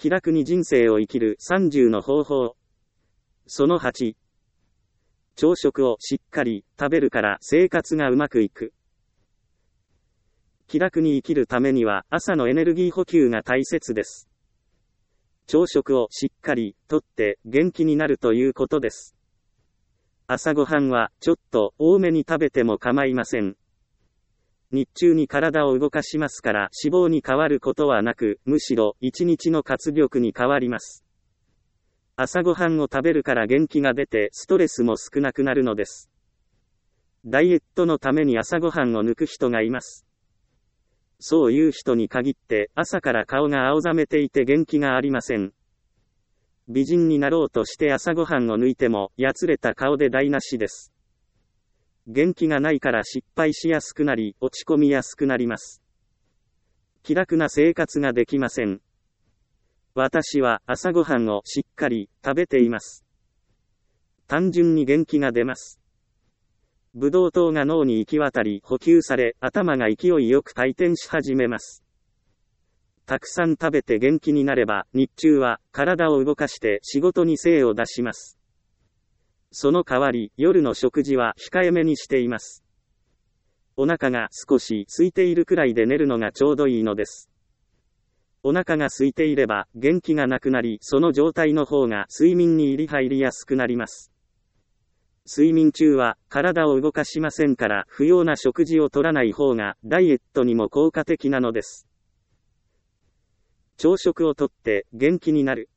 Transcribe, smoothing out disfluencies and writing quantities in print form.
気楽に人生を生きる30の方法。その8。朝食をしっかり食べるから生活がうまくいく。気楽に生きるためには朝のエネルギー補給が大切です。朝食をしっかりとって元気になるということです。朝ごはんはちょっと多めに食べても構いません。日中に体を動かしますから脂肪に変わることはなく、むしろ一日の活力に変わります。朝ごはんを食べるから元気が出てストレスも少なくなるのです。ダイエットのために朝ごはんを抜く人がいます。そういう人に限って朝から顔が青ざめていて元気がありません。美人になろうとして朝ごはんを抜いてもやつれた顔で台無しです。元気がないから失敗しやすくなり落ち込みやすくなります。気楽な生活ができません。私は朝ごはんをしっかり食べています。単純に元気が出ます。ブドウ糖が脳に行き渡り補給され頭が勢いよく回転し始めます。たくさん食べて元気になれば日中は体を動かして仕事に精を出します。その代わり夜の食事は控えめにしています。お腹が少し空いているくらいで寝るのがちょうどいいのです。お腹が空いていれば元気がなくなり、その状態の方が睡眠に入りやすくなります。睡眠中は体を動かしませんから不要な食事を取らない方がダイエットにも効果的なのです。朝食をとって元気になる。